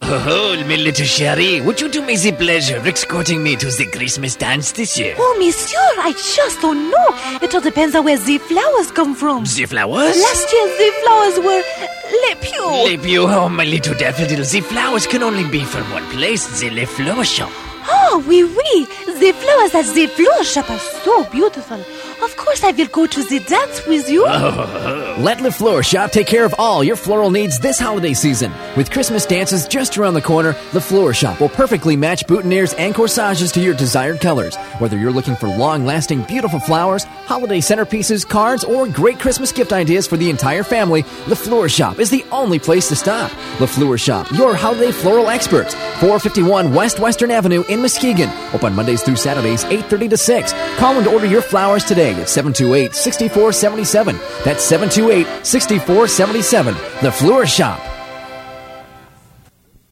my little Sherry, would you do me the pleasure of escorting me to the Christmas dance this year? Oh, monsieur, I just don't know. It all depends on where the flowers come from. The flowers? Last year, the flowers were Les Pieux. Les Pieux, oh, my little daffodil. The flowers can only be from one place, the Les Flower Shop. Oh, oui, oui. The flowers at the flower shop are so beautiful. Of course, I will go to the dance with you. Let Le Fleur Shop take care of all your floral needs this holiday season. With Christmas dances just around the corner, Le Fleur Shop will perfectly match boutonnieres and corsages to your desired colors. Whether you're looking for long-lasting, beautiful flowers, holiday centerpieces, cards, or great Christmas gift ideas for the entire family, Le Fleur Shop is the only place to stop. Le Fleur Shop, your holiday floral experts. 451 West Western Avenue in Muskegon. Open Mondays through Saturdays, 8:30 to 6. Call and order your flowers today at 728-6477. That's 728-6477. The Fleur Shop.